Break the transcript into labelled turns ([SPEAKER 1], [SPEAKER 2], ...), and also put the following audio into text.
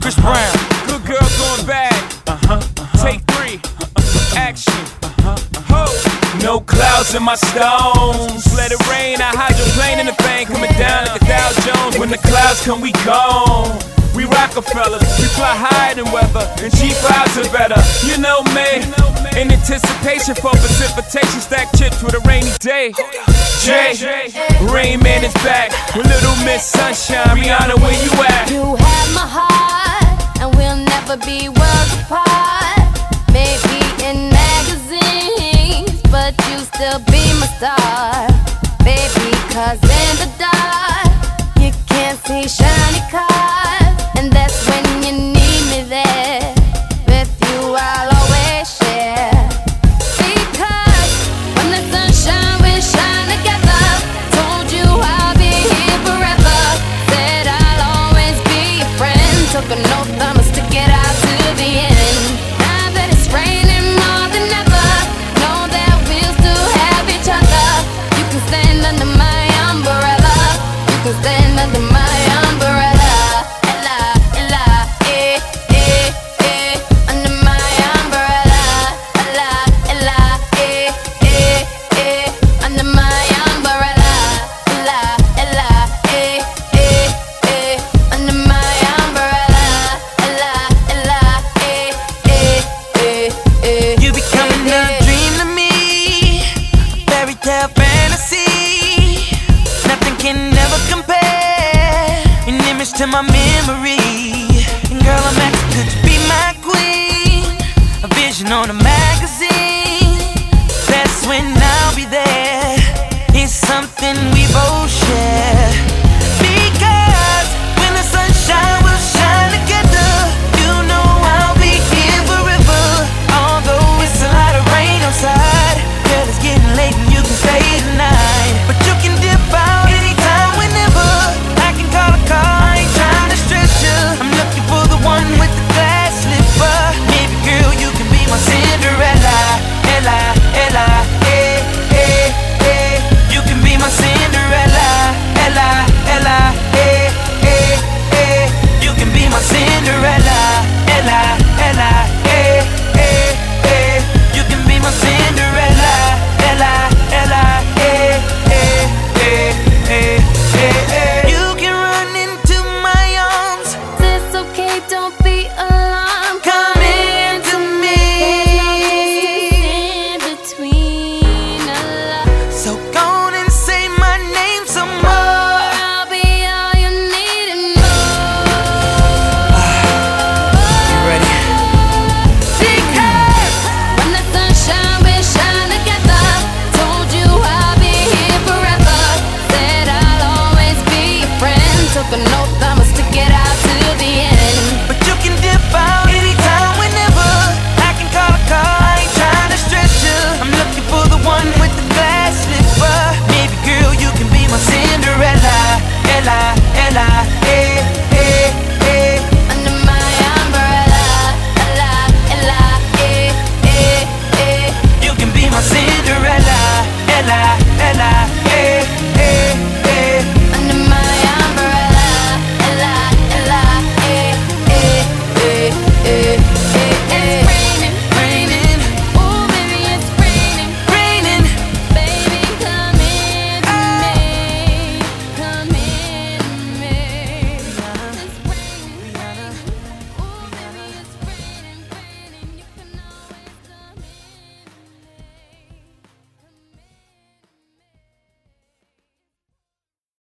[SPEAKER 1] Chris Brown. Good girl going bad. Take 3. Action. Ho. No clouds in my stones. Let it rain. I hydroplane in the bank. Coming down like a Dow Jones. When the clouds come, we gone. We Rockefellers, we fly higher than weather, and G5s are better. You know me, in anticipation for precipitation, stack chips with a rainy day. Jay, Rain Man is back with Little Miss Sunshine. Rihanna, where you at?
[SPEAKER 2] You have my heart, and we'll never be worlds apart. Maybe in magazines, but you still be my star. Baby, 'cause in the dark, you can't see shiny cars. And that's when you need me there. With you I'll always share. Because when the sunshine we shine together. Told you I'll be here forever. Said I'll always be your friend. Took an oath I'ma stick it out to the end. Now that it's raining more than ever, know that we'll still have each other. You can stand under my umbrella. You can stand under my umbrella.
[SPEAKER 3] To my memory, and girl, I'm asking, could you be my queen? A vision on a magazine. That's when I'll be there. It's something we both share.